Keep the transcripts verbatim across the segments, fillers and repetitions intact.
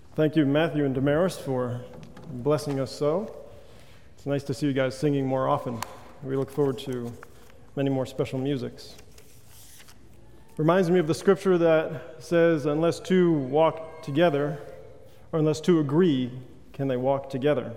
Thank you, Matthew and Damaris, for blessing us so. It's nice to see you guys singing more often. We look forward to many more special musics. Reminds me of the scripture that says, unless two walk together, or unless two agree, can they walk together?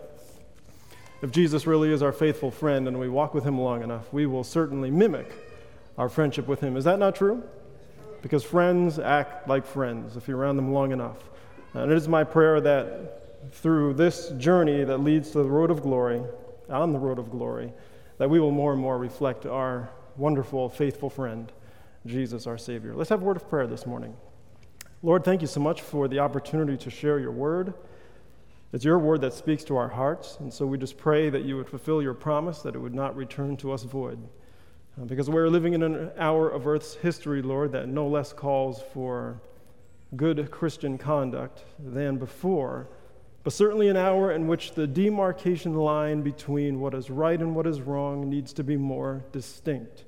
If Jesus really is our faithful friend and we walk with him long enough, we will certainly mimic our friendship with him. Is that not true? Because friends act like friends if you're around them long enough. And it is my prayer that through this journey that leads to the road of glory, on the road of glory, that we will more and more reflect our wonderful, faithful friend, Jesus, our Savior. Let's have a word of prayer this morning. Lord, thank you so much for the opportunity to share your word. It's your word that speaks to our hearts, and so we just pray that you would fulfill your promise, that it would not return to us void. Uh, because we're living in an hour of Earth's history, Lord, that no less calls for good Christian conduct than before, but certainly an hour in which the demarcation line between what is right and what is wrong needs to be more distinct.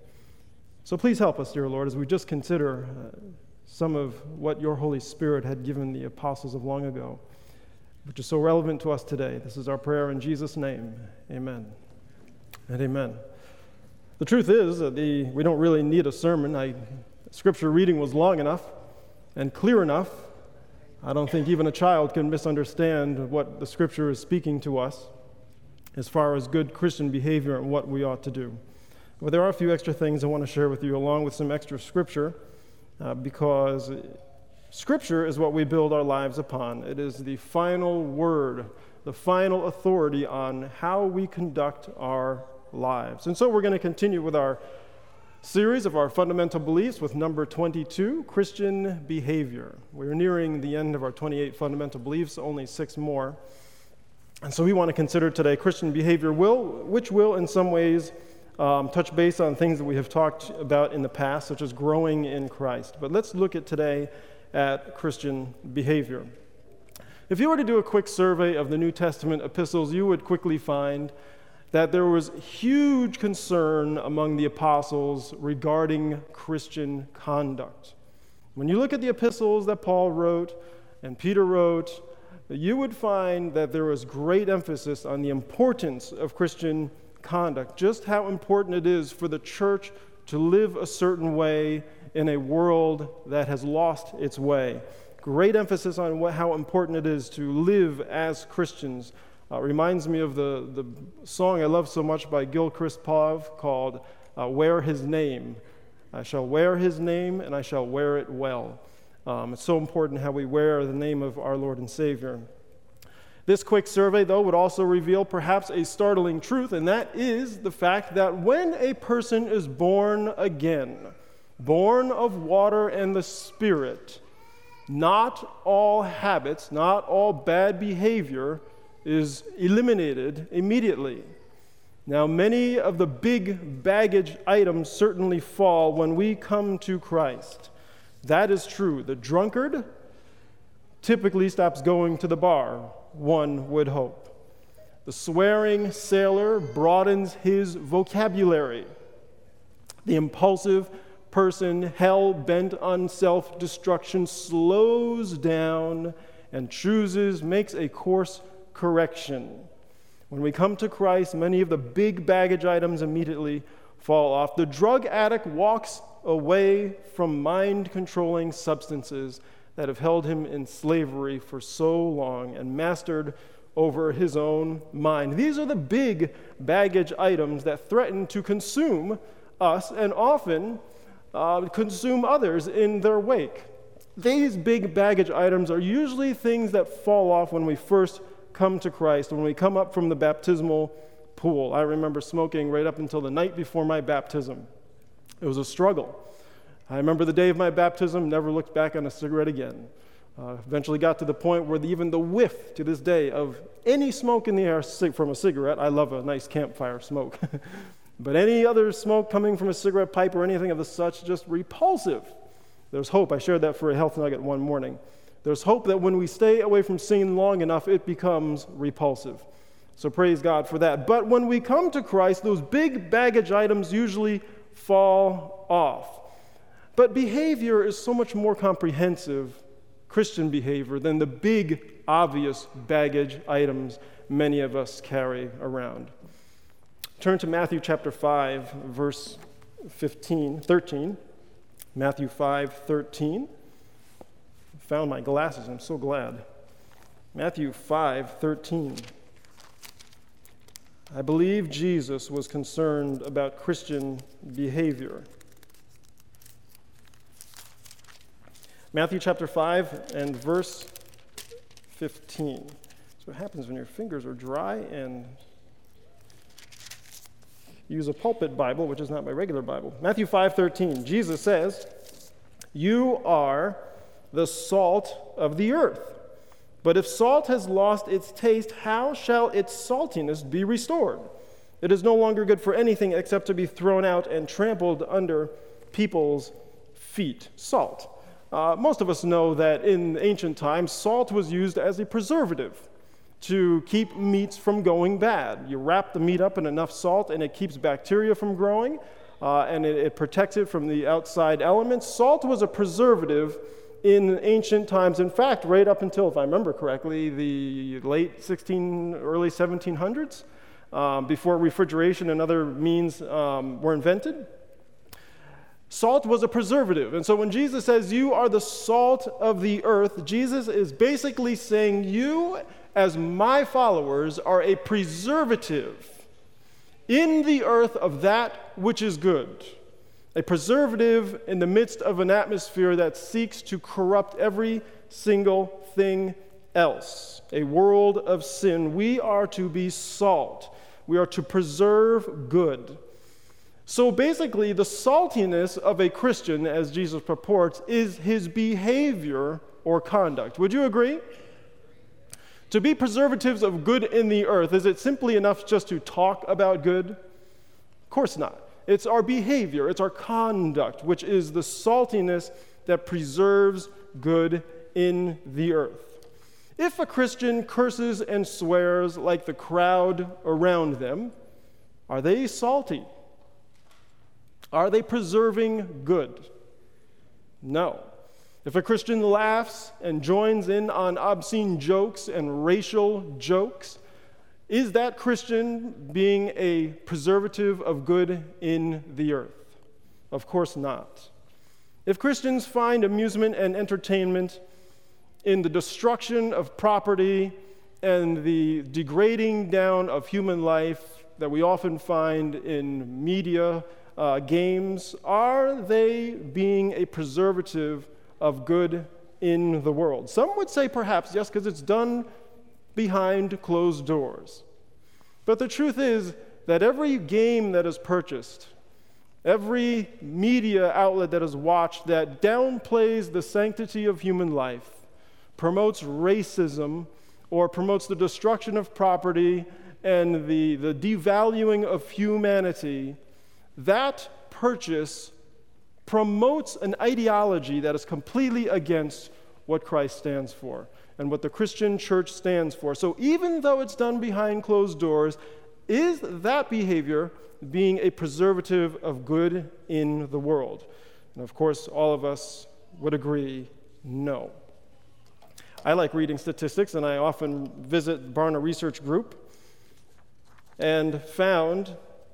So please help us, dear Lord, as we just consider uh, some of what your Holy Spirit had given the apostles of long ago, which is so relevant to us today. This is our prayer in Jesus' name. Amen and amen. The truth is that the, we don't really need a sermon. I, scripture reading was long enough and clear enough. I don't think even a child can misunderstand what the scripture is speaking to us as far as good Christian behavior and what we ought to do. But there are a few extra things I want to share with you along with some extra scripture uh, because scripture is what we build our lives upon. It is the final word, the final authority on how we conduct our lives. And so we're going to continue with our series of our fundamental beliefs with number twenty-two, Christian behavior. We're nearing the end of our twenty-eight fundamental beliefs, only six more. And so we want to consider today Christian behavior, will, which will in some ways um, touch base on things that we have talked about in the past, such as growing in Christ. But let's look at today at Christian behavior. If you were to do a quick survey of the New Testament epistles, you would quickly find that there was huge concern among the apostles regarding Christian conduct. When you look at the epistles that Paul wrote and Peter wrote, you would find that there was great emphasis on the importance of Christian conduct, just how important it is for the church to live a certain way in a world that has lost its way. Great emphasis on what, how important it is to live as Christians. Uh, reminds me of the, the song I love so much by Gilchrist Pav called uh, Wear His Name. I shall wear his name and I shall wear it well. Um, it's so important how we wear the name of our Lord and Savior. This quick survey, though, would also reveal perhaps a startling truth, and that is the fact that when a person is born again, born of water and the Spirit, not all habits, not all bad behavior is eliminated immediately. Now, many of the big baggage items certainly fall when we come to Christ. That is true. The drunkard typically stops going to the bar, one would hope. The swearing sailor broadens his vocabulary. The impulsive person, hell-bent on self-destruction, slows down and chooses, makes a course correction. When we come to Christ, many of the big baggage items immediately fall off. The drug addict walks away from mind-controlling substances that have held him in slavery for so long and mastered over his own mind. These are the big baggage items that threaten to consume us and often uh, consume others in their wake. These big baggage items are usually things that fall off when we first come to Christ, when we come up from the baptismal pool. I remember smoking right up until the night before my baptism. It was a struggle. I remember the day of my baptism, never looked back on a cigarette again. Uh, eventually got to the point where the, even the whiff to this day of any smoke in the air from a cigarette, I love a nice campfire smoke, but any other smoke coming from a cigarette pipe or anything of the such, just repulsive. There's hope. I shared that for a health nugget one morning. There's hope that when we stay away from sin long enough, it becomes repulsive. So praise God for that. But when we come to Christ, those big baggage items usually fall off. But behavior is so much more comprehensive Christian behavior than the big, obvious baggage items many of us carry around. Turn to Matthew chapter five, verse fifteen, thirteen. Matthew five, thirteen. Found my glasses, I'm so glad. Matthew five, thirteen. I believe Jesus was concerned about Christian behavior. Matthew chapter five and verse fifteen. That's what happens when your fingers are dry and use a pulpit Bible, which is not my regular Bible. Matthew five thirteen. Jesus says, "You are the salt of the earth. But if salt has lost its taste, how shall its saltiness be restored? It is no longer good for anything except to be thrown out and trampled under people's feet." Salt. Uh, most of us know that in ancient times, salt was used as a preservative to keep meats from going bad. You wrap the meat up in enough salt and it keeps bacteria from growing, uh, and it, it protects it from the outside elements. Salt was a preservative in ancient times. In fact, right up until, if I remember correctly, the late sixteen, early seventeen hundreds, um, before refrigeration and other means um, were invented. Salt was a preservative. And so when Jesus says, "You are the salt of the earth," Jesus is basically saying, you, as my followers, are a preservative in the earth of that which is good. A preservative in the midst of an atmosphere that seeks to corrupt every single thing else. A world of sin. We are to be salt. We are to preserve good. So basically, the saltiness of a Christian, as Jesus purports, is his behavior or conduct. Would you agree? To be preservatives of good in the earth, is it simply enough just to talk about good? Of course not. It's our behavior, it's our conduct, which is the saltiness that preserves good in the earth. If a Christian curses and swears like the crowd around them, are they salty? Are they preserving good? No. If a Christian laughs and joins in on obscene jokes and racial jokes, is that Christian being a preservative of good in the earth? Of course not. If Christians find amusement and entertainment in the destruction of property and the degrading down of human life that we often find in media, uh, games, are they being a preservative of good in the world? Some would say perhaps yes, because it's done behind closed doors. But the truth is that every game that is purchased, every media outlet that is watched that downplays the sanctity of human life, promotes racism, or promotes the destruction of property and the, the devaluing of humanity, that purchase promotes an ideology that is completely against what Christ stands for and what the Christian church stands for. So even though it's done behind closed doors, is that behavior being a preservative of good in the world? And of course, all of us would agree, no. I like reading statistics, and I often visit Barna Research Group, and found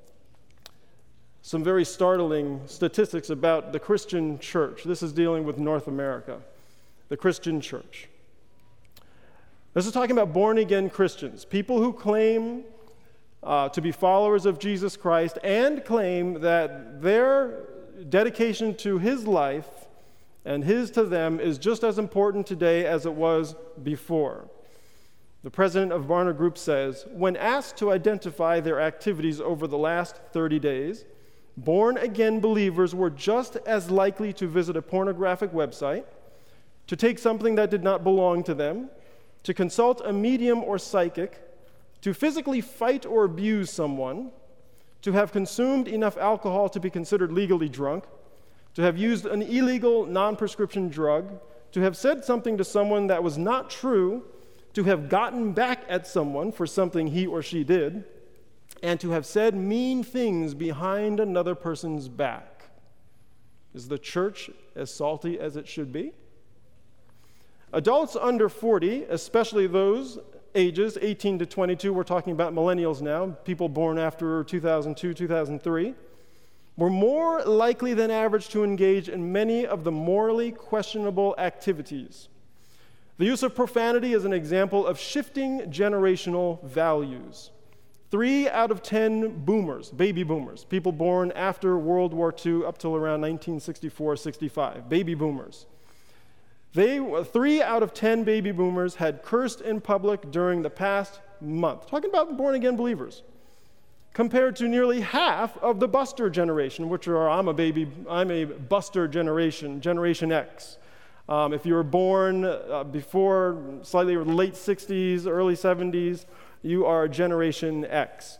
some very startling statistics about the Christian church. This is dealing with North America, the Christian church. This is talking about born-again Christians, people who claim uh, to be followers of Jesus Christ and claim that their dedication to his life and his to them is just as important today as it was before. The president of Barna Group says, when asked to identify their activities over the last thirty days, born-again believers were just as likely to visit a pornographic website, to take something that did not belong to them, to consult a medium or psychic, to physically fight or abuse someone, to have consumed enough alcohol to be considered legally drunk, to have used an illegal non-prescription drug, to have said something to someone that was not true, to have gotten back at someone for something he or she did, and to have said mean things behind another person's back. Is the church as salty as it should be? Adults under forty, especially those ages eighteen to twenty-two, we're talking about millennials now, people born after two thousand two, two thousand three, were more likely than average to engage in many of the morally questionable activities. The use of profanity is an example of shifting generational values. Three out of ten boomers, baby boomers, people born after World War Two up till around nineteen sixty-four, sixty-five, baby boomers. They, three out of ten baby boomers had cursed in public during the past month. Talking about born-again believers. Compared to nearly half of the buster generation, which are, I'm a baby, I'm a buster generation, Generation X. Um, if you were born uh, before slightly late sixties, early seventies, you are Generation X.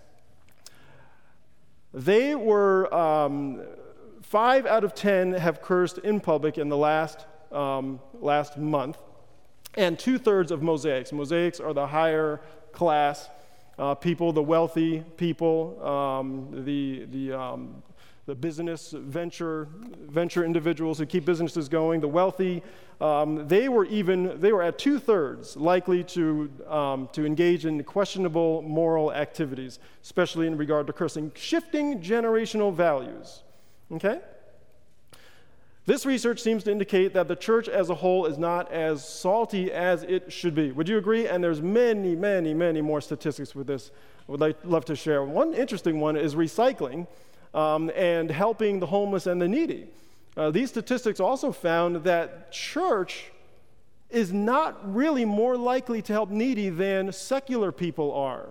They were, um, five out of ten have cursed in public in the last, um, last month, and two-thirds of Mosaics. Mosaics are the higher class uh, people, the wealthy people, um, the, the, um, the business venture, venture individuals who keep businesses going, the wealthy. Um, they were even, they were at two-thirds likely to, um, to engage in questionable moral activities, especially in regard to cursing, shifting generational values, okay? This research seems to indicate that the church as a whole is not as salty as it should be. Would you agree? And there's many, many, many more statistics with this I would like, love to share. One interesting one is recycling um, and helping the homeless and the needy. Uh, these statistics also found that church is not really more likely to help needy than secular people are.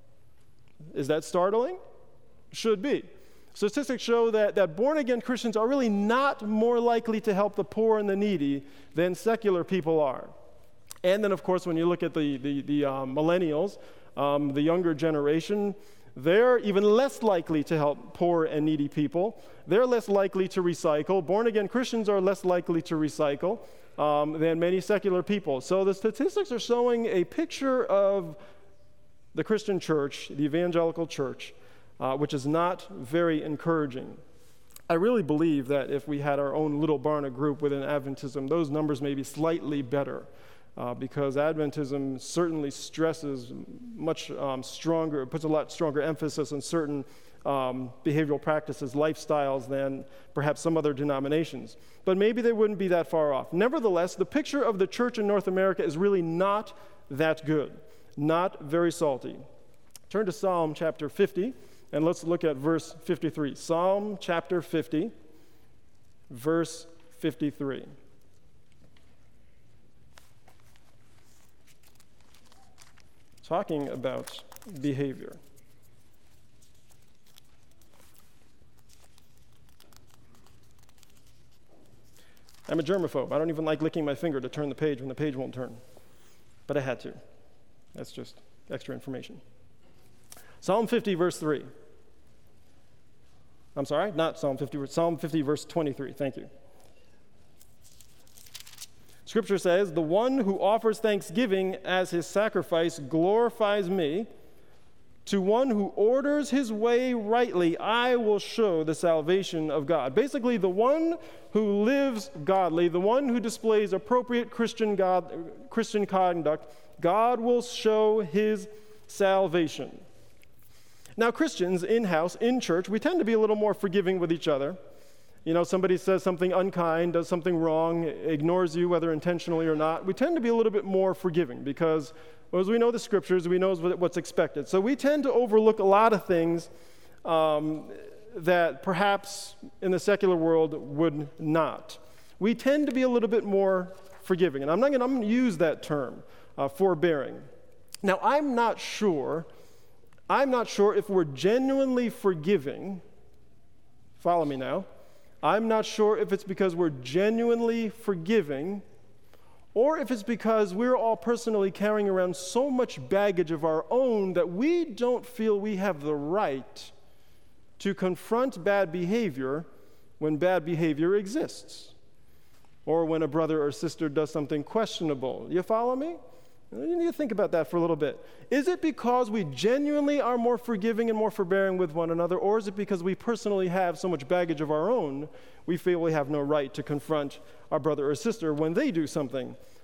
Is that startling? Should be. Statistics show that, that born-again Christians are really not more likely to help the poor and the needy than secular people are. And then, of course, when you look at the, the, the um, millennials, um, the younger generation, they're even less likely to help poor and needy people. They're less likely to recycle. Born-again Christians are less likely to recycle um, than many secular people. So the statistics are showing a picture of the Christian church, the evangelical church, uh, which is not very encouraging. I really believe that if we had our own little Barna group within Adventism, those numbers may be slightly better. Uh, because Adventism certainly stresses much um, stronger, puts a lot stronger emphasis on certain um, behavioral practices, lifestyles, than perhaps some other denominations. But maybe they wouldn't be that far off. Nevertheless, the picture of the church in North America is really not that good, not very salty. Turn to Psalm chapter fifty, and let's look at verse fifty-three. Psalm chapter fifty, verse fifty-three. Talking about behavior. I'm a germaphobe. I don't even like licking my finger to turn the page when the page won't turn. But I had to. That's just extra information. Psalm fifty, verse three. I'm sorry, not Psalm fifty, Psalm fifty, verse twenty-three. Thank you. Scripture says, "The one who offers thanksgiving as his sacrifice glorifies me. To one who orders his way rightly, I will show the salvation of God." Basically, the one who lives godly, the one who displays appropriate Christian God, Christian conduct, God will show his salvation. Now, Christians in-house, in church, we tend to be a little more forgiving with each other. You know, somebody says something unkind, does something wrong, ignores you, whether intentionally or not. We tend to be a little bit more forgiving because, well, as we know the scriptures, we know what's expected. So we tend to overlook a lot of things um, that perhaps in the secular world would not. We tend to be a little bit more forgiving. And I'm not going to use that term, uh, forbearing. Now, I'm not sure, I'm not sure if we're genuinely forgiving. Follow me now. I'm not sure if it's because we're genuinely forgiving or if it's because we're all personally carrying around so much baggage of our own that we don't feel we have the right to confront bad behavior when bad behavior exists or when a brother or sister does something questionable. You follow me? You need to think about that for a little bit. Is it because we genuinely are more forgiving and more forbearing with one another, or is it because we personally have so much baggage of our own, we feel we have no right to confront our brother or sister when they do something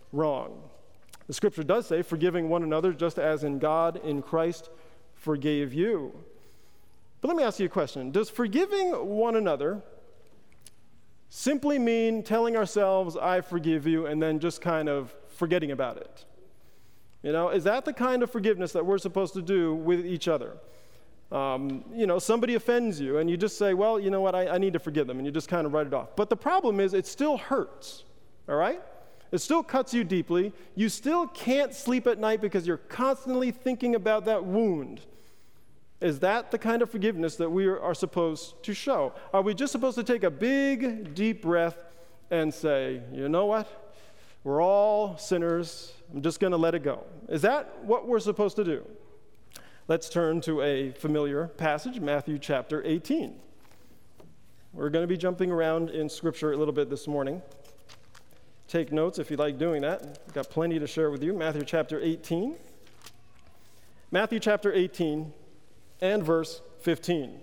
wrong. The scripture does say, forgiving one another just as in God, in Christ, forgave you. But let me ask you a question. Does forgiving one another simply mean telling ourselves, I forgive you, and then just kind of forgetting about it? You know, is that the kind of forgiveness that we're supposed to do with each other? Um, you know, somebody offends you, and you just say, well, you know what, I, I need to forgive them, and you just kind of write it off. But the problem is, it still hurts, all right? It still cuts you deeply. You still can't sleep at night because you're constantly thinking about that wound. Is that the kind of forgiveness that we are supposed to show? Are we just supposed to take a big, deep breath and say, you know what? We're all sinners. I'm just going to let it go. Is that what we're supposed to do? Let's turn to a familiar passage, Matthew chapter eighteen. We're going to be jumping around in Scripture a little bit this morning. Take notes if you like doing that. I've got plenty to share with you. Matthew chapter eighteen. Matthew chapter eighteen and verse fifteen.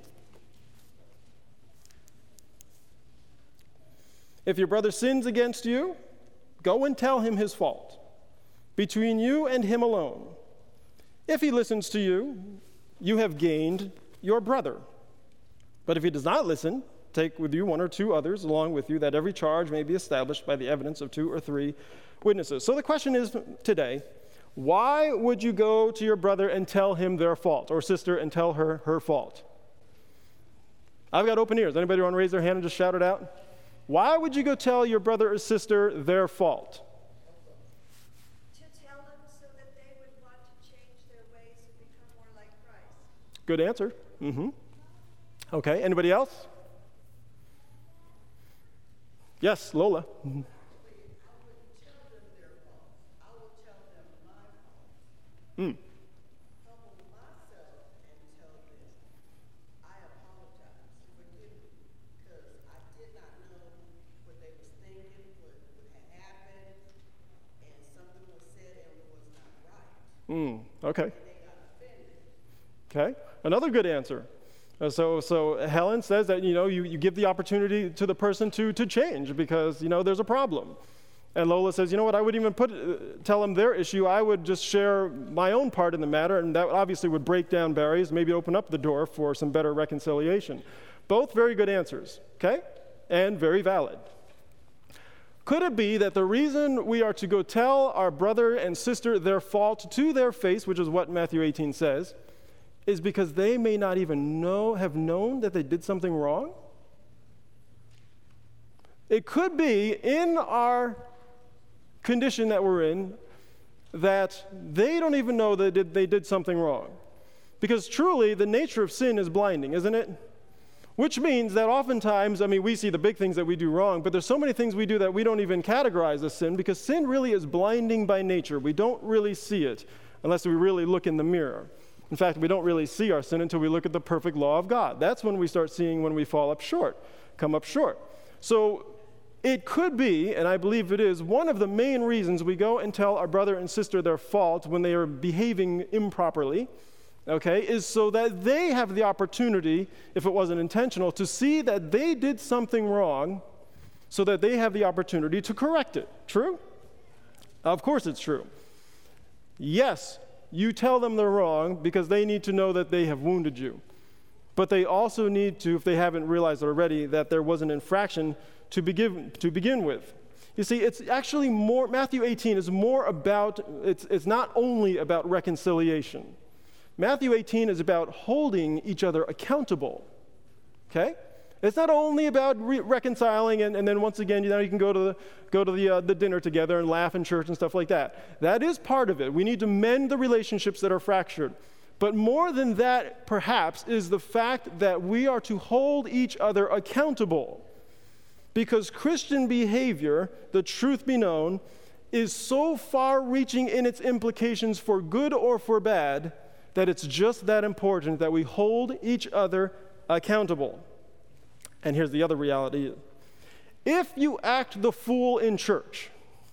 If your brother sins against you, go and tell him his fault, between you and him alone. If he listens to you, you have gained your brother. But if he does not listen, take with you one or two others along with you, that every charge may be established by the evidence of two or three witnesses. So the question is today, why would you go to your brother and tell him their fault, or sister and tell her her fault? I've got open ears. Anybody want to raise their hand and just shout it out? Why would you go tell your brother or sister their fault? To tell them so that they would want to change their ways and become more like Christ. Good answer. Mm-hmm. Okay, anybody else? Yes, Lola. Mm-hmm. Mm. Humble myself and tell them, I apologize, forgive me, because I did not know what they was thinking, what had happened, and something was said and it was not right. Mm. Okay. And they got offended. Okay. Another good answer. Uh, so, so Helen says that, you know, you, you give the opportunity to the person to, to change because, you know, there's a problem. And Lola says, you know what, I wouldn't even put, uh, tell them their issue. I would just share my own part in the matter, and that obviously would break down barriers, maybe open up the door for some better reconciliation. Both very good answers, okay? And very valid. Could it be that the reason we are to go tell our brother and sister their fault to their face, which is what Matthew eighteen says, is because they may not even know, have known that they did something wrong? It could be in our condition that we're in that they don't even know that they did, they did something wrong. Because truly, the nature of sin is blinding, isn't it? Which means that oftentimes, I mean, we see the big things that we do wrong, but there's so many things we do that we don't even categorize as sin because sin really is blinding by nature. We don't really see it unless we really look in the mirror. In fact, we don't really see our sin until we look at the perfect law of God. That's when we start seeing when we fall up short, come up short. So it could be, and I believe it is, one of the main reasons we go and tell our brother and sister their fault when they are behaving improperly, okay, is so that they have the opportunity, if it wasn't intentional, to see that they did something wrong so that they have the opportunity to correct it. True? Of course it's true. Yes, you tell them they're wrong because they need to know that they have wounded you. But they also need to, if they haven't realized already, that there was an infraction to begin, to begin with. You see, it's actually more, Matthew eighteen is more about, it's, it's not only about reconciliation. Matthew eighteen is about holding each other accountable, okay? It's not only about re- reconciling and, and then once again, you know, you can go to the, go to the, uh, the dinner together and laugh in church and stuff like that. That is part of it. We need to mend the relationships that are fractured. But more than that, perhaps, is the fact that we are to hold each other accountable. Because Christian behavior, the truth be known, is so far-reaching in its implications for good or for bad that it's just that important that we hold each other accountable. And here's the other reality. If you act the fool in church,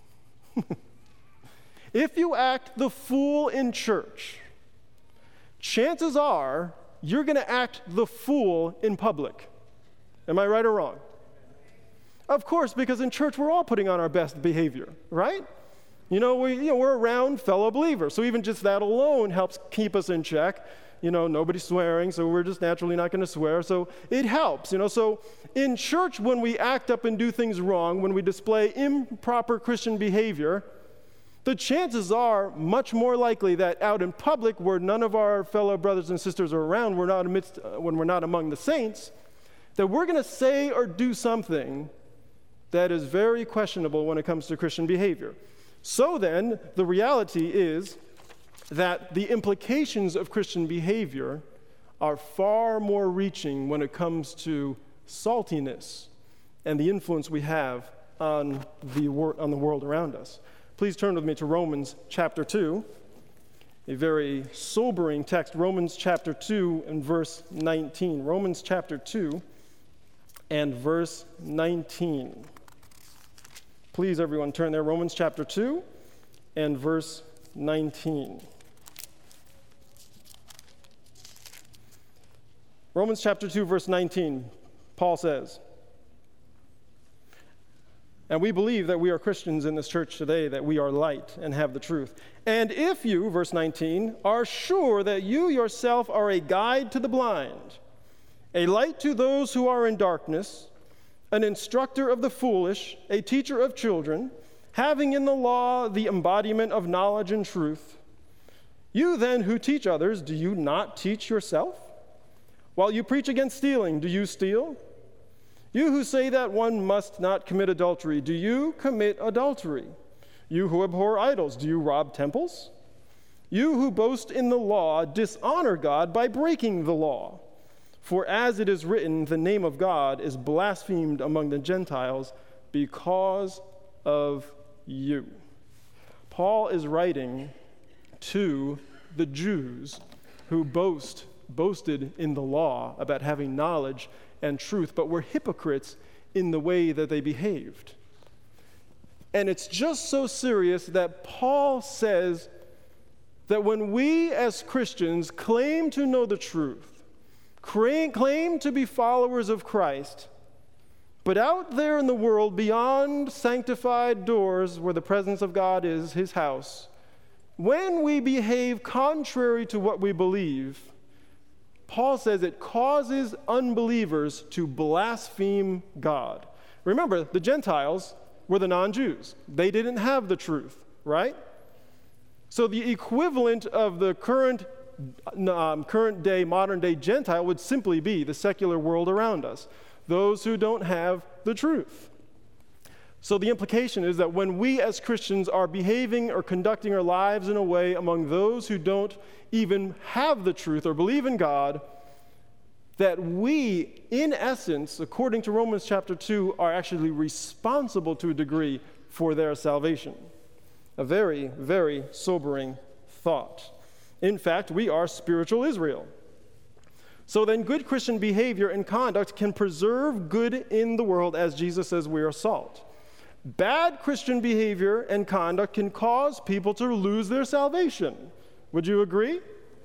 if you act the fool in church, chances are you're going to act the fool in public. Am I right or wrong? Of course, because in church we're all putting on our best behavior, right? You know, we, you know, we're around fellow believers. So even just that alone helps keep us in check. You know, nobody's swearing, so we're just naturally not going to swear. So it helps, you know. So in church, when we act up and do things wrong, when we display improper Christian behavior, the chances are much more likely that out in public, where none of our fellow brothers and sisters are around, we're not amidst, uh, when we're not among the saints, that we're going to say or do something that is very questionable when it comes to Christian behavior. So then, the reality is that the implications of Christian behavior are far more reaching when it comes to saltiness and the influence we have on the, wor- on the world around us. Please turn with me to Romans chapter two, a very sobering text, Romans chapter two and verse nineteen. Romans chapter two and verse nineteen. Please, everyone, turn there. Romans chapter two and verse nineteen. Romans chapter two, verse nineteen, Paul says, and we believe that we are Christians in this church today, that we are light and have the truth. And if you, verse nineteen, are sure that you yourself are a guide to the blind, a light to those who are in darkness, an instructor of the foolish, a teacher of children, having in the law the embodiment of knowledge and truth, you then who teach others, do you not teach yourself? While you preach against stealing, do you steal? You who say that one must not commit adultery, do you commit adultery? You who abhor idols, do you rob temples? You who boast in the law, dishonor God by breaking the law. For as it is written, the name of God is blasphemed among the Gentiles because of you. Paul is writing to the Jews who boast, boasted in the law about having knowledge and truth, but were hypocrites in the way that they behaved. And it's just so serious that Paul says that when we as Christians claim to know the truth, claim to be followers of Christ, but out there in the world beyond sanctified doors where the presence of God is, his house, when we behave contrary to what we believe, Paul says it causes unbelievers to blaspheme God. Remember, the Gentiles were the non-Jews. They didn't have the truth, right? So the equivalent of the current Um, current day, modern day Gentile would simply be the secular world around us, those who don't have the truth. So the implication is that when we as Christians are behaving or conducting our lives in a way among those who don't even have the truth or believe in God, that we, in essence, according to Romans chapter two, are actually responsible to a degree for their salvation. A very, very sobering thought. In fact, we are spiritual Israel. So then good Christian behavior and conduct can preserve good in the world, as Jesus says we are salt. Bad Christian behavior and conduct can cause people to lose their salvation. Would you agree?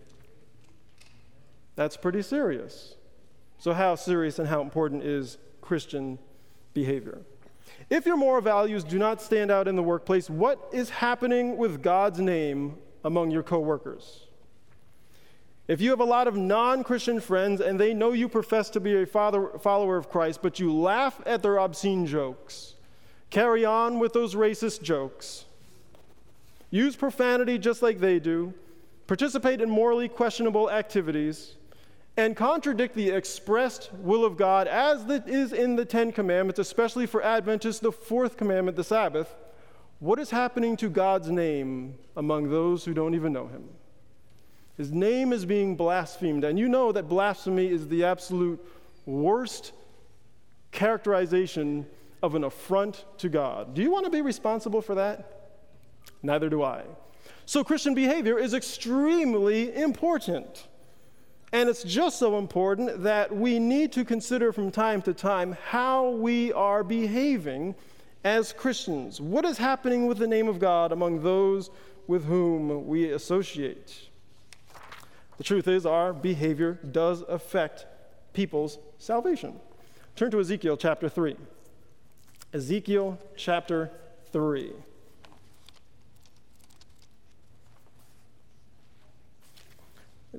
That's pretty serious. So how serious and how important is Christian behavior? If your moral values do not stand out in the workplace, what is happening with God's name among your coworkers? If you have a lot of non-Christian friends and they know you profess to be a father, follower of Christ, but you laugh at their obscene jokes, carry on with those racist jokes, use profanity just like they do, participate in morally questionable activities, and contradict the expressed will of God as it is in the Ten Commandments, especially for Adventists, the fourth commandment, the Sabbath, what is happening to God's name among those who don't even know him? His name is being blasphemed, and you know that blasphemy is the absolute worst characterization of an affront to God. Do you want to be responsible for that? Neither do I. So Christian behavior is extremely important. And it's just so important that we need to consider from time to time how we are behaving as Christians. What is happening with the name of God among those with whom we associate? The truth is, our behavior does affect people's salvation. Turn to Ezekiel chapter three. Ezekiel chapter three.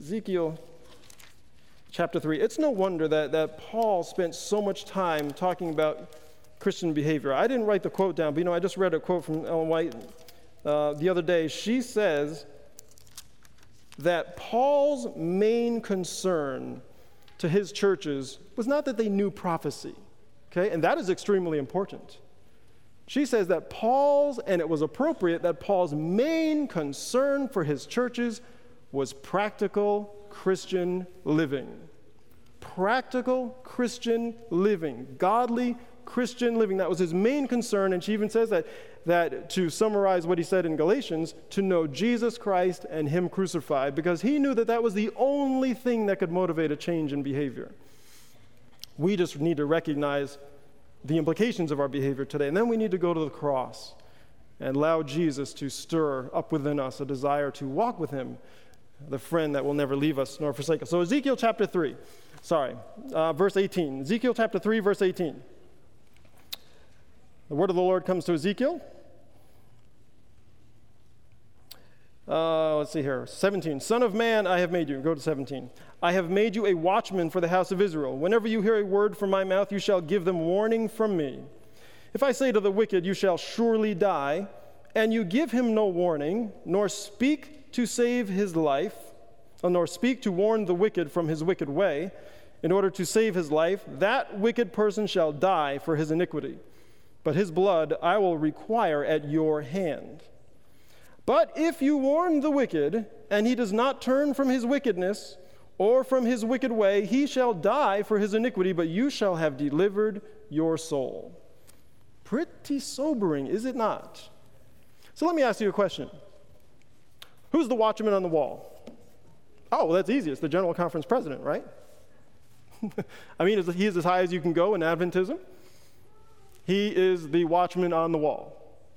Ezekiel chapter three. It's no wonder that, that Paul spent so much time talking about Christian behavior. I didn't write the quote down, but you know, I just read a quote from Ellen White uh, the other day. She says that Paul's main concern to his churches was not that they knew prophecy, okay? And that is extremely important. She says that Paul's, and it was appropriate, that Paul's main concern for his churches was practical Christian living. Practical Christian living. Godly Christian living. That was his main concern, and she even says that, that to summarize what he said in Galatians, to know Jesus Christ and him crucified, because he knew that that was the only thing that could motivate a change in behavior. We just need to recognize the implications of our behavior today, and then we need to go to the cross and allow Jesus to stir up within us a desire to walk with him, the friend that will never leave us nor forsake us. So Ezekiel chapter three, sorry, uh, verse eighteen. Ezekiel chapter three, verse eighteen. The word of the Lord comes to Ezekiel. Uh, let's see here. seventeen. Son of man, I have made you. Go to seventeen. I have made you a watchman for the house of Israel. Whenever you hear a word from my mouth, you shall give them warning from me. If I say to the wicked, you shall surely die, and you give him no warning, nor speak to save his life, nor speak to warn the wicked from his wicked way, in order to save his life, that wicked person shall die for his iniquity. But his blood I will require at your hand. But if you warn the wicked, and he does not turn from his wickedness, or from his wicked way, he shall die for his iniquity, but you shall have delivered your soul. Pretty sobering, is it not? So let me ask you a question. Who's the watchman on the wall? Oh, well, that's easy. It's the General Conference president, right? I mean, he is as high as you can go in Adventism. He is the watchman on the wall.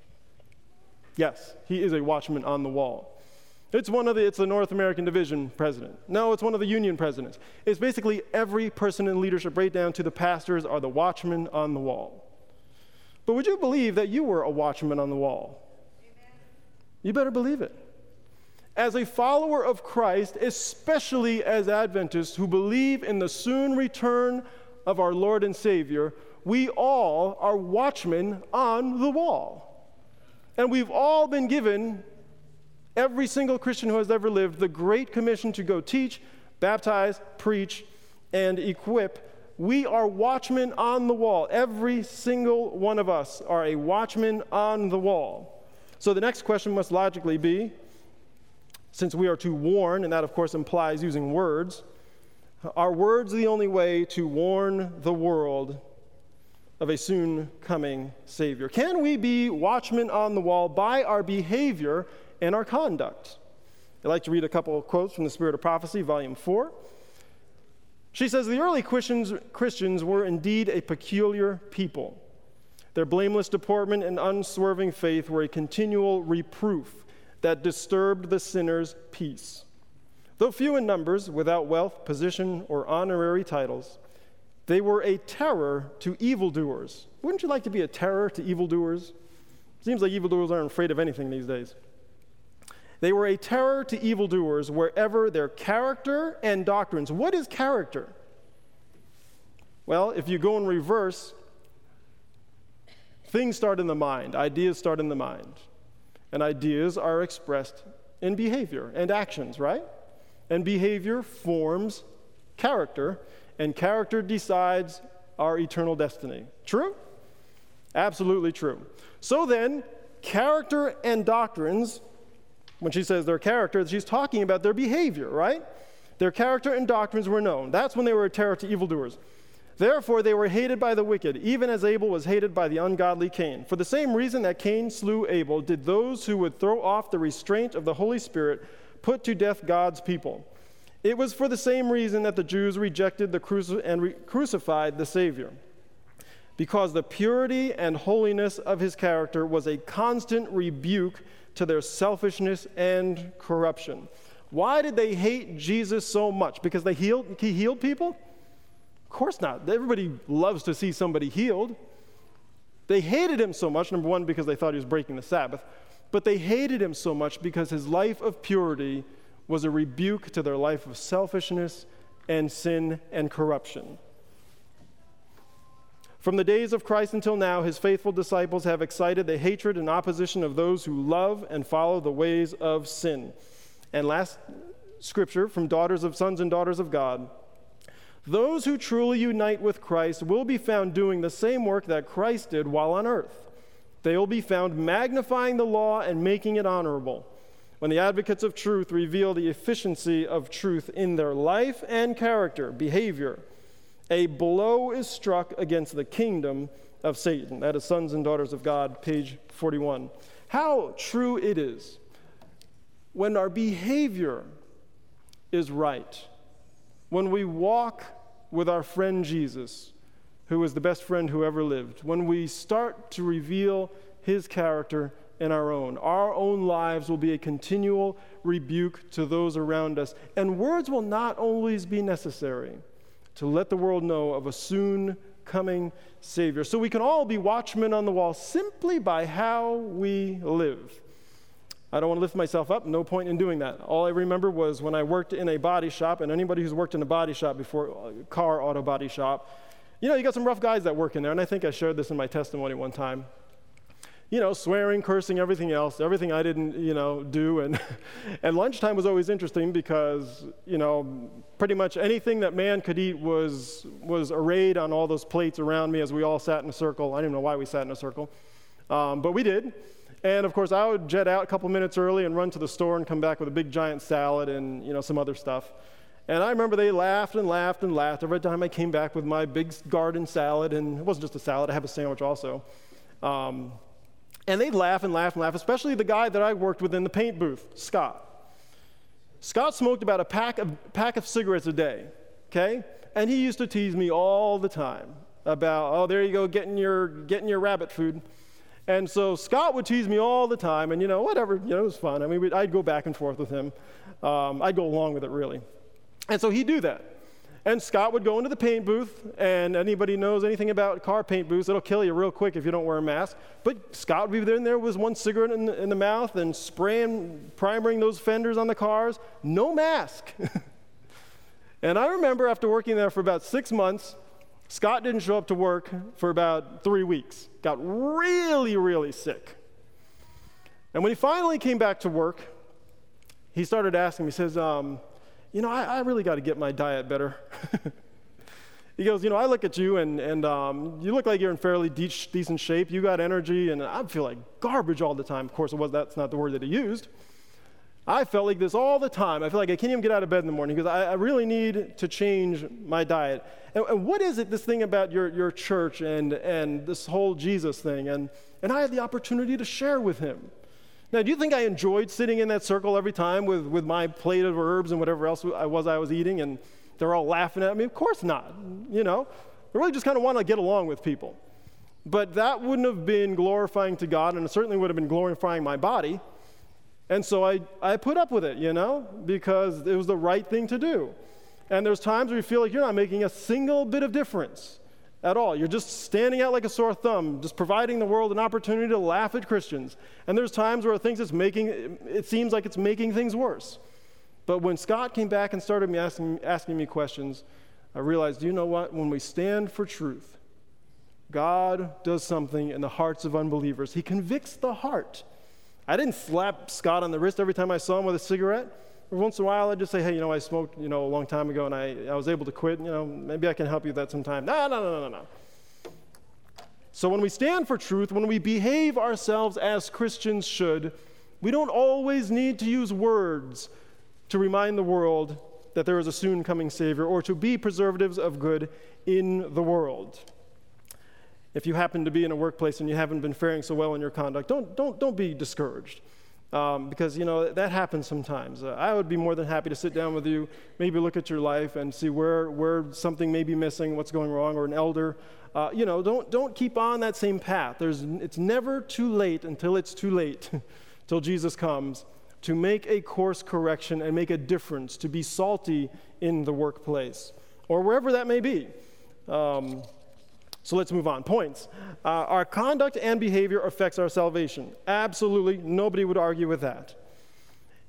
Yes, he is a watchman on the wall. It's one of the, it's the North American Division president. No, it's one of the union presidents. It's basically every person in leadership, right down to the pastors, are the watchmen on the wall. But would you believe that you were a watchman on the wall? Amen. You better believe it. As a follower of Christ, especially as Adventists who believe in the soon return of our Lord and Savior, we all are watchmen on the wall. And we've all been given, every single Christian who has ever lived, the Great Commission to go teach, baptize, preach, and equip. We are watchmen on the wall. Every single one of us are a watchman on the wall. So the next question must logically be, since we are to warn, and that of course implies using words, are words the only way to warn the world of a soon coming Savior? Can we be watchmen on the wall by our behavior and our conduct? I'd like to read a couple of quotes from the Spirit of Prophecy, Volume four. She says, the early Christians, Christians were indeed a peculiar people. Their blameless deportment and unswerving faith were a continual reproof that disturbed the sinner's peace. Though few in numbers, without wealth, position, or honorary titles, they were a terror to evildoers. Wouldn't you like to be a terror to evildoers? Seems like evildoers aren't afraid of anything these days. They were a terror to evildoers wherever their character and doctrines. What is character? Well, if you go in reverse, things start in the mind. Ideas start in the mind. And ideas are expressed in behavior and actions, right? And behavior forms character, and character decides our eternal destiny. True? Absolutely true. So then, character and doctrines, when she says their character, she's talking about their behavior, right? Their character and doctrines were known. That's when they were a terror to evildoers. Therefore, they were hated by the wicked, even as Abel was hated by the ungodly Cain. For the same reason that Cain slew Abel, did those who would throw off the restraint of the Holy Spirit put to death God's people. It was for the same reason that the Jews rejected the cruci- and re- crucified the Savior, because the purity and holiness of his character was a constant rebuke to their selfishness and corruption. Why did they hate Jesus so much? Because they healed, he healed people? Of course not. Everybody loves to see somebody healed. They hated him so much, number one, because they thought he was breaking the Sabbath, but they hated him so much because his life of purity was a rebuke to their life of selfishness and sin and corruption. From the days of Christ until now, his faithful disciples have excited the hatred and opposition of those who love and follow the ways of sin. And last scripture from daughters of sons and daughters of God. Those who truly unite with Christ will be found doing the same work that Christ did while on earth. They will be found magnifying the law and making it honorable. When the advocates of truth reveal the efficiency of truth in their life and character, behavior, a blow is struck against the kingdom of Satan. That is Sons and Daughters of God, page forty-one. How true it is when our behavior is right, when we walk with our friend Jesus, who is the best friend who ever lived, when we start to reveal his character in our own, our own lives will be a continual rebuke to those around us. And words will not always be necessary to let the world know of a soon coming Savior. So we can all be watchmen on the wall simply by how we live. I don't want to lift myself up, no point in doing that. All I remember was when I worked in a body shop, and anybody who's worked in a body shop before, a car auto body shop, you know, you got some rough guys that work in there, and I think I shared this in my testimony one time. You know, swearing, cursing, everything else, everything I didn't, you know, do. And and lunchtime was always interesting because, you know, pretty much anything that man could eat was was arrayed on all those plates around me as we all sat in a circle. I don't even know why we sat in a circle, um, but we did. And of course, I would jet out a couple minutes early and run to the store and come back with a big giant salad and, you know, some other stuff. And I remember they laughed and laughed and laughed every time I came back with my big garden salad. And it wasn't just a salad, I have a sandwich also. Um, and they'd laugh and laugh and laugh, especially the guy that I worked with in the paint booth, Scott. Scott smoked about a pack of, pack of cigarettes a day, okay? And he used to tease me all the time about, oh, there you go, getting your, getting your rabbit food. And so Scott would tease me all the time, and, you know, whatever, you know, it was fun. I mean, we'd, I'd go back and forth with him. Um, I'd go along with it, really. And so he'd do that. And Scott would go into the paint booth, and anybody knows anything about car paint booths, it'll kill you real quick if you don't wear a mask. But Scott would be in there with one cigarette in the, in the mouth and spraying, primering those fenders on the cars, no mask. And I remember after working there for about six months, Scott didn't show up to work for about three weeks, got really, really sick. And when he finally came back to work, he started asking me, he says, um, you know, I, I really got to get my diet better. He goes, you know, I look at you and, and um, you look like you're in fairly de- decent shape. You got energy, and I feel like garbage all the time. Of course, it was, that's not the word that he used. I felt like this all the time. I feel like I can't even get out of bed in the morning because I, I really need to change my diet. And, and what is it, this thing about your, your church and, and this whole Jesus thing? And, and I had the opportunity to share with him. Now, do you think I enjoyed sitting in that circle every time with, with my plate of herbs and whatever else I was I was eating, and they're all laughing at me? Of course not. You know, I really just kind of want to get along with people. But that wouldn't have been glorifying to God, and it certainly would have been glorifying my body. And so I, I put up with it, you know, because it was the right thing to do. And there's times where you feel like you're not making a single bit of difference at all. You're just standing out like a sore thumb, just providing the world an opportunity to laugh at Christians. And there's times where it thinks it's making, it seems like it's making things worse. But when Scott came back and started me asking, asking me questions, I realized, you know what? When we stand for truth, God does something in the hearts of unbelievers. He convicts the heart. I didn't slap Scott on the wrist every time I saw him with a cigarette. Every once in a while, I'd just say, hey, you know, I smoked, you know, a long time ago, and I, I was able to quit. You know, maybe I can help you with that sometime. No, no, no, no, no. So when we stand for truth, when we behave ourselves as Christians should, we don't always need to use words to remind the world that there is a soon coming Savior or to be preservatives of good in the world. If you happen to be in a workplace and you haven't been faring so well in your conduct, don't don't don't be discouraged, um, because you know that happens sometimes. Uh, I would be more than happy to sit down with you, maybe look at your life and see where where something may be missing, what's going wrong, or an elder. Uh, you know, don't don't keep on that same path. There's it's never too late until it's too late, till Jesus comes to make a course correction and make a difference, to be salty in the workplace or wherever that may be. Um, So let's move on. Points. Uh, our conduct and behavior affects our salvation. Absolutely, nobody would argue with that.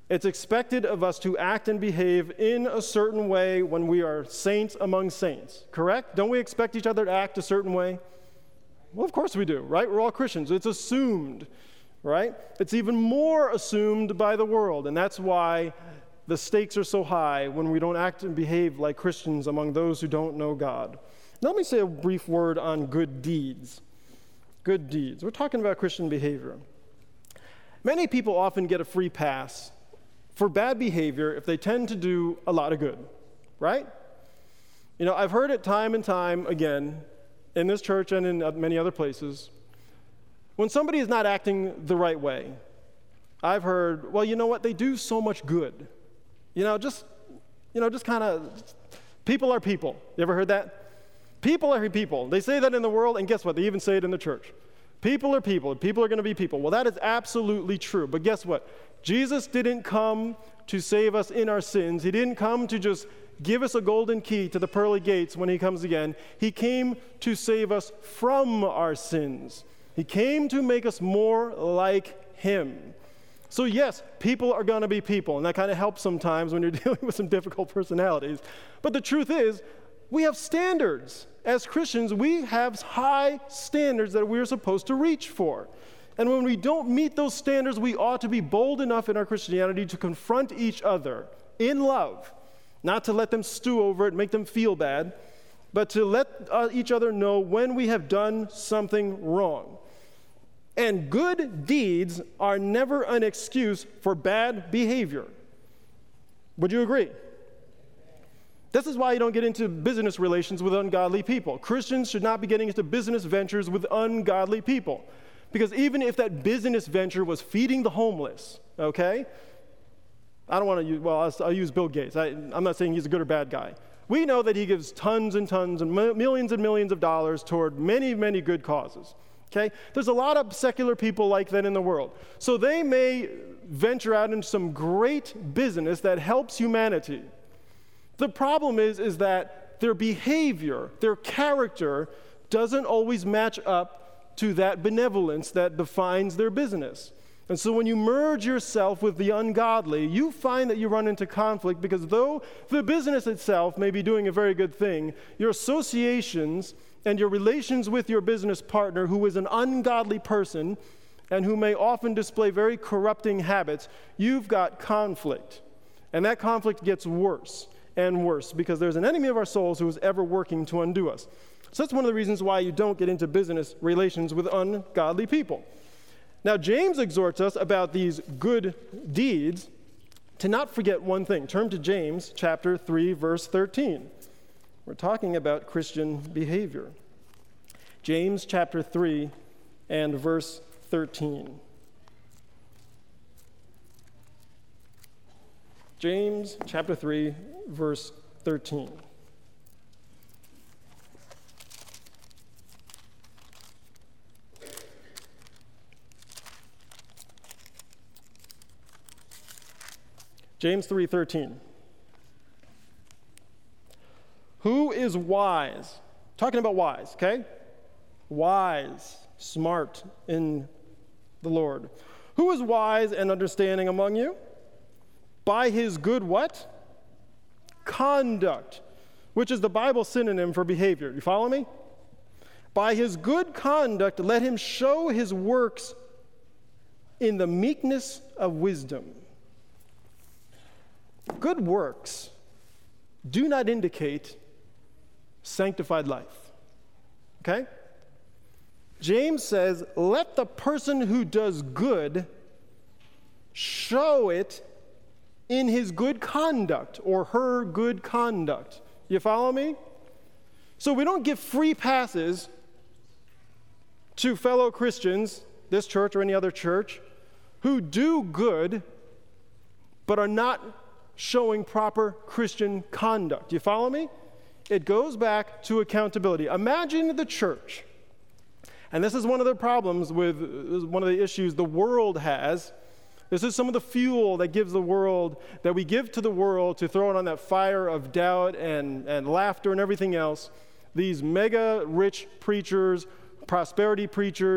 It's expected of us to act and behave in a certain way when we are saints among saints, correct? Don't we expect each other to act a certain way? Well, of course we do, right? We're all Christians. It's assumed, right? It's even more assumed by the world, and that's why the stakes are so high when we don't act and behave like Christians among those who don't know God. Now, let me say a brief word on good deeds. Good deeds. We're talking about Christian behavior. Many people often get a free pass for bad behavior if they tend to do a lot of good, right? You know, I've heard it time and time again in this church and in many other places. When somebody is not acting the right way, I've heard, well, you know what? They do so much good. You know, just, you know, just kind of, people are people. You ever heard that? People are people. They say that in the world, and guess what? They even say it in the church. People are people. People are going to be people. Well, that is absolutely true. But guess what? Jesus didn't come to save us in our sins. He didn't come to just give us a golden key to the pearly gates when he comes again. He came to save us from our sins. He came to make us more like him. So yes, people are going to be people, and that kind of helps sometimes when you're dealing with some difficult personalities. But the truth is, we have standards. As Christians, we have high standards that we're supposed to reach for. And when we don't meet those standards, we ought to be bold enough in our Christianity to confront each other in love, not to let them stew over it, make them feel bad, but to let uh, each other know when we have done something wrong. And good deeds are never an excuse for bad behavior. Would you agree? This is why you don't get into business relations with ungodly people. Christians should not be getting into business ventures with ungodly people. Because even if that business venture was feeding the homeless, okay? I don't want to use, well, I'll, I'll use Bill Gates. I, I'm not saying he's a good or bad guy. We know that he gives tons and tons and millions and millions of dollars toward many, many good causes, okay? There's a lot of secular people like that in the world. So they may venture out into some great business that helps humanity. The problem is, is that their behavior, their character, doesn't always match up to that benevolence that defines their business. And so when you merge yourself with the ungodly, you find that you run into conflict because though the business itself may be doing a very good thing, your associations and your relations with your business partner, who is an ungodly person and who may often display very corrupting habits, you've got conflict. And that conflict gets worse and worse because there's an enemy of our souls who is ever working to undo us. So that's one of the reasons why you don't get into business relations with ungodly people. Now, James exhorts us about these good deeds to not forget one thing. Turn to James chapter three, verse thirteen. We're talking about Christian behavior. James chapter three and verse thirteen. James chapter three, verse thirteen. James three thirteen. Who is wise? Talking about wise, okay? Wise, smart in the Lord. Who is wise and understanding among you? By his good what? Conduct, which is the Bible synonym for behavior. You follow me? By his good conduct, let him show his works in the meekness of wisdom. Good works do not indicate sanctified life. Okay? James says, let the person who does good show it in his good conduct or her good conduct. You follow me? So we don't give free passes to fellow Christians, this church or any other church, who do good but are not showing proper Christian conduct. You follow me? It goes back to accountability. Imagine the church, and this is one of the problems with, one of the issues the world has. This is some of the fuel that gives the world, that we give to the world to throw it on that fire of doubt and, and laughter and everything else. These mega rich preachers, prosperity preachers,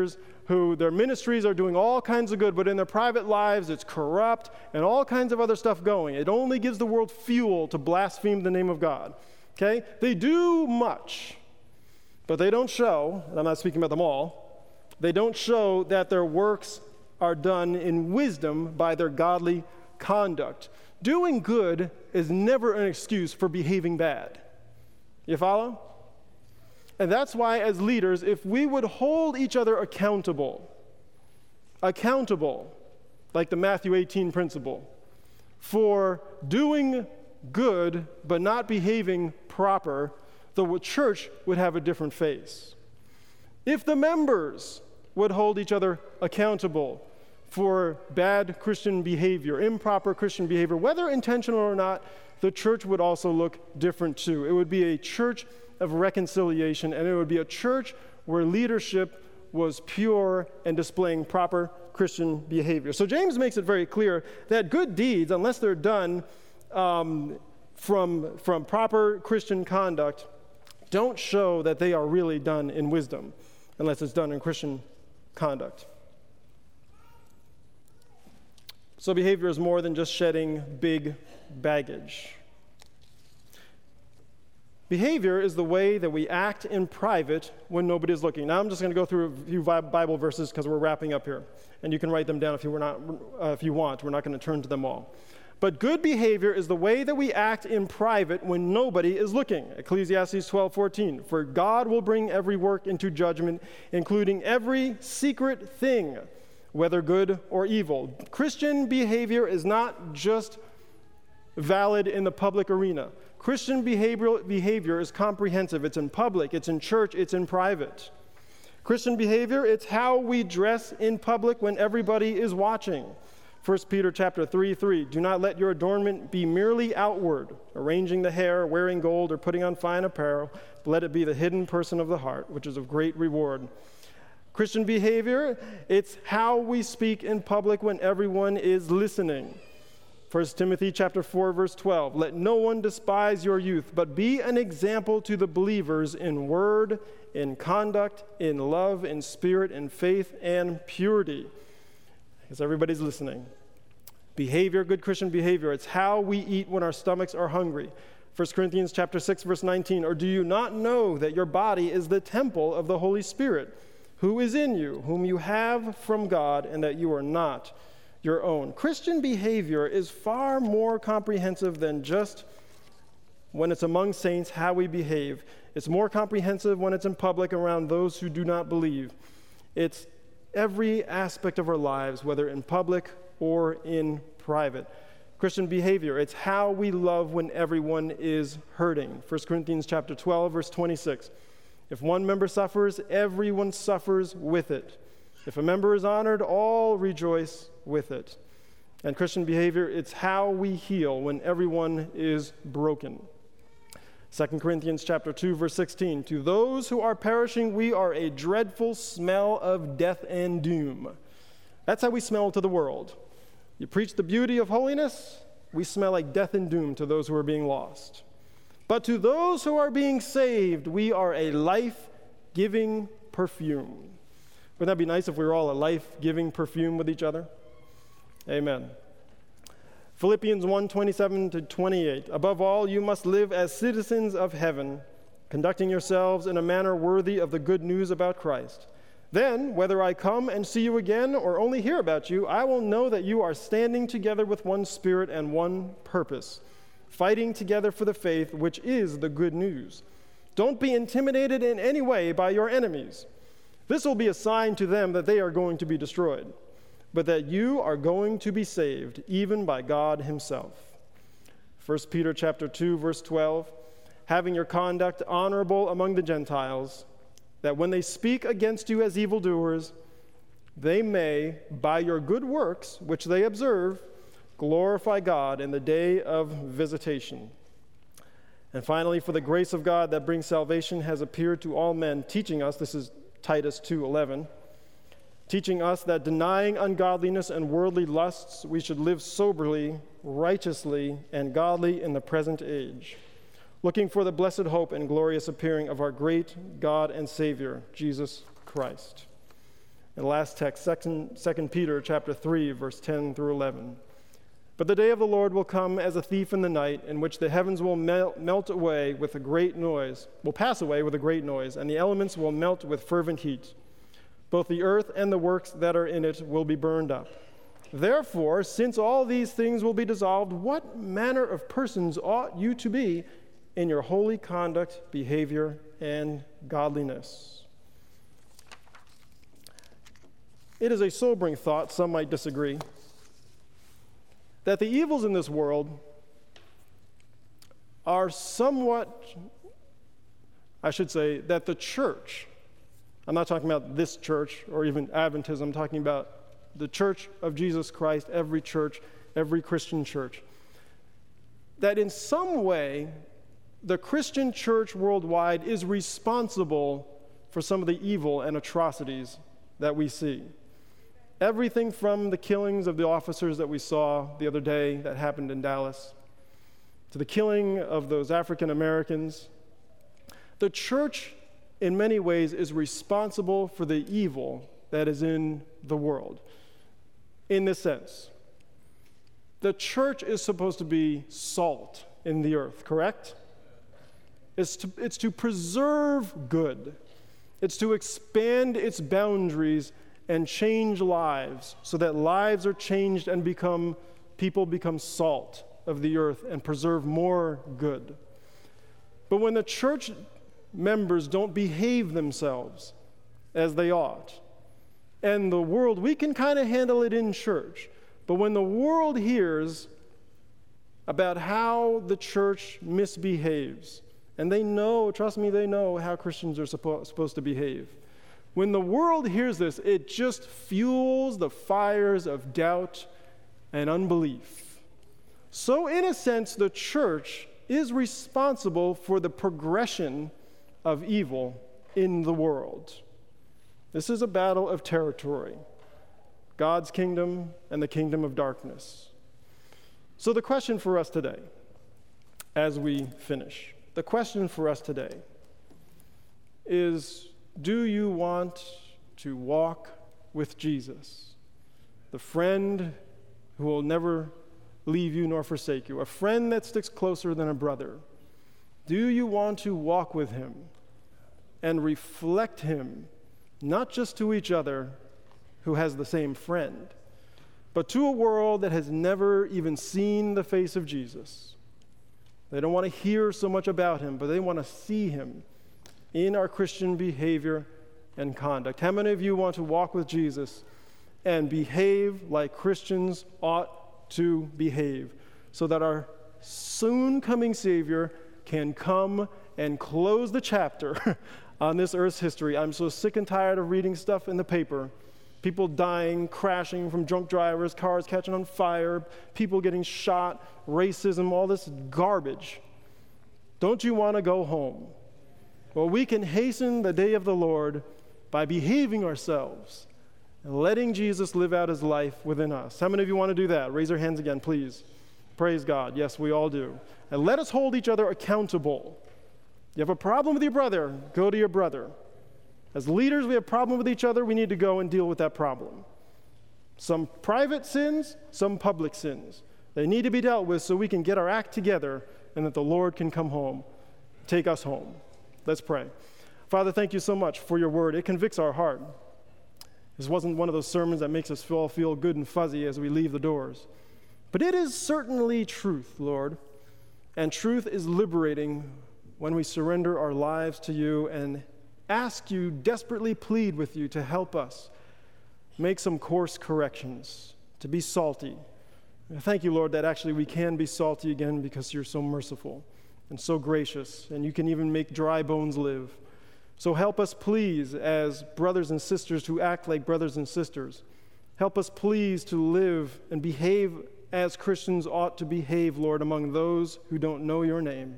who their ministries are doing all kinds of good, but in their private lives it's corrupt and all kinds of other stuff going. It only gives the world fuel to blaspheme the name of God. Okay? They do much, but they don't show, and I'm not speaking about them all, they don't show that their works are done in wisdom by their godly conduct. Doing good is never an excuse for behaving bad. You follow? And that's why, as leaders, if we would hold each other accountable, accountable, like the Matthew eighteen principle, for doing good but not behaving proper, the church would have a different face. If the members would hold each other accountable for bad Christian behavior, improper Christian behavior, whether intentional or not, the church would also look different too. It would be a church of reconciliation, and it would be a church where leadership was pure and displaying proper Christian behavior. So James makes it very clear that good deeds, unless they're done um, from, from proper Christian conduct, don't show that they are really done in wisdom, unless it's done in Christian conduct. So behavior is more than just shedding big baggage. Behavior is the way that we act in private when nobody is looking. Now I'm just going to go through a few Bible verses because we're wrapping up here, and you can write them down if you were not, uh, if you want. We're not going to turn to them all. But good behavior is the way that we act in private when nobody is looking. Ecclesiastes twelve fourteen. For God will bring every work into judgment, including every secret thing, whether good or evil. Christian behavior is not just valid in the public arena. Christian behavioral behavior is comprehensive. It's in public, it's in church, it's in private. Christian behavior, it's how we dress in public when everybody is watching. First Peter chapter three, three. Do not let your adornment be merely outward, arranging the hair, wearing gold, or putting on fine apparel, but let it be the hidden person of the heart, which is of great reward. Christian behavior, it's how we speak in public when everyone is listening. First Timothy chapter four, verse twelve. Let no one despise your youth, but be an example to the believers in word, in conduct, in love, in spirit, in faith, and purity. Because everybody's listening. Behavior, good Christian behavior, it's how we eat when our stomachs are hungry. First Corinthians chapter six, verse nineteen. Or do you not know that your body is the temple of the Holy Spirit, who is in you, whom you have from God, and that you are not your own? Christian behavior is far more comprehensive than just when it's among saints, how we behave. It's more comprehensive when it's in public around those who do not believe. It's every aspect of our lives, whether in public or in private. Christian behavior, it's how we love when everyone is hurting. First Corinthians chapter twelve, verse twenty-six. If one member suffers, everyone suffers with it. If a member is honored, all rejoice with it. And Christian behavior, it's how we heal when everyone is broken. Second Corinthians chapter two, verse sixteen. To those who are perishing, we are a dreadful smell of death and doom. That's how we smell to the world. You preach the beauty of holiness, we smell like death and doom to those who are being lost. But to those who are being saved, we are a life-giving perfume. Wouldn't that be nice if we were all a life-giving perfume with each other? Amen. Philippians one, twenty-seven to twenty-eight. Above all, you must live as citizens of heaven, conducting yourselves in a manner worthy of the good news about Christ. Then, whether I come and see you again or only hear about you, I will know that you are standing together with one spirit and one purpose, fighting together for the faith, which is the good news. Don't be intimidated in any way by your enemies. This will be a sign to them that they are going to be destroyed, but that you are going to be saved, even by God himself. First Peter chapter two, verse twelve, having your conduct honorable among the Gentiles, that when they speak against you as evildoers, they may, by your good works, which they observe, glorify God in the day of visitation. And finally, for the grace of God that brings salvation has appeared to all men, teaching us, this is Titus two eleven, teaching us that denying ungodliness and worldly lusts, we should live soberly, righteously, and godly in the present age, looking for the blessed hope and glorious appearing of our great God and Savior, Jesus Christ. And the last text, Second Peter chapter three, verse ten through eleven. But the day of the Lord will come as a thief in the night, in which the heavens will melt, melt away with a great noise, will pass away with a great noise, and the elements will melt with fervent heat. Both the earth and the works that are in it will be burned up. Therefore, since all these things will be dissolved, what manner of persons ought you to be in your holy conduct, behavior, and godliness? It is a sobering thought, some might disagree, that the evils in this world are somewhat, I should say, that the church, I'm not talking about this church or even Adventism, I'm talking about the church of Jesus Christ, every church, every Christian church, that in some way the Christian church worldwide is responsible for some of the evil and atrocities that we see. Everything from the killings of the officers that we saw the other day that happened in Dallas, to the killing of those African Americans. The church, in many ways, is responsible for the evil that is in the world. In this sense, the church is supposed to be salt in the earth, correct? It's to, it's to preserve good. It's to expand its boundaries and change lives so that lives are changed and become, people become salt of the earth and preserve more good. But when the church members don't behave themselves as they ought, and the world, we can kind of handle it in church, but when the world hears about how the church misbehaves, and they know, trust me, they know how Christians are suppo- supposed to behave. When the world hears this, it just fuels the fires of doubt and unbelief. So, in a sense, the church is responsible for the progression of evil in the world. This is a battle of territory, God's kingdom and the kingdom of darkness. So the question for us today, as we finish, the question for us today is, do you want to walk with Jesus, the friend who will never leave you nor forsake you, a friend that sticks closer than a brother? Do you want to walk with him and reflect him, not just to each other who has the same friend, but to a world that has never even seen the face of Jesus? They don't want to hear so much about him, but they want to see him in our Christian behavior and conduct. How many of you want to walk with Jesus and behave like Christians ought to behave, so that our soon coming Savior can come and close the chapter on this earth's history? I'm so sick and tired of reading stuff in the paper. People dying, crashing from drunk drivers, cars catching on fire, people getting shot, racism, all this garbage. Don't you want to go home? Well, we can hasten the day of the Lord by behaving ourselves and letting Jesus live out his life within us. How many of you want to do that? Raise your hands again, please. Praise God. Yes, we all do. And let us hold each other accountable. You have a problem with your brother, go to your brother. As leaders, we have a problem with each other, we need to go and deal with that problem. Some private sins, some public sins. They need to be dealt with so we can get our act together and that the Lord can come home, take us home. Let's pray. Father, thank you so much for your word. It convicts our heart. This wasn't one of those sermons that makes us all feel good and fuzzy as we leave the doors. But it is certainly truth, Lord. And truth is liberating when we surrender our lives to you and ask you, desperately plead with you to help us make some course corrections, to be salty. Thank you, Lord, that actually we can be salty again because you're so merciful and so gracious, and you can even make dry bones live. So help us, please, as brothers and sisters who act like brothers and sisters. Help us, please, to live and behave as Christians ought to behave, Lord, among those who don't know your name,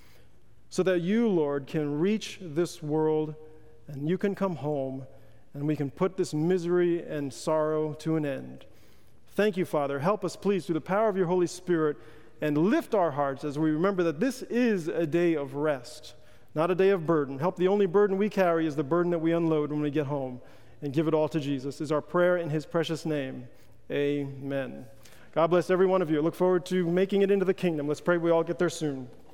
so that you, Lord, can reach this world and you can come home and we can put this misery and sorrow to an end. Thank you, Father. Help us, please, through the power of your Holy Spirit, and lift our hearts as we remember that this is a day of rest, not a day of burden. Help the only burden we carry is the burden that we unload when we get home. and give it all to Jesus is our prayer in his precious name. Amen. God bless every one of you. I look forward to making it into the kingdom. Let's pray we all get there soon.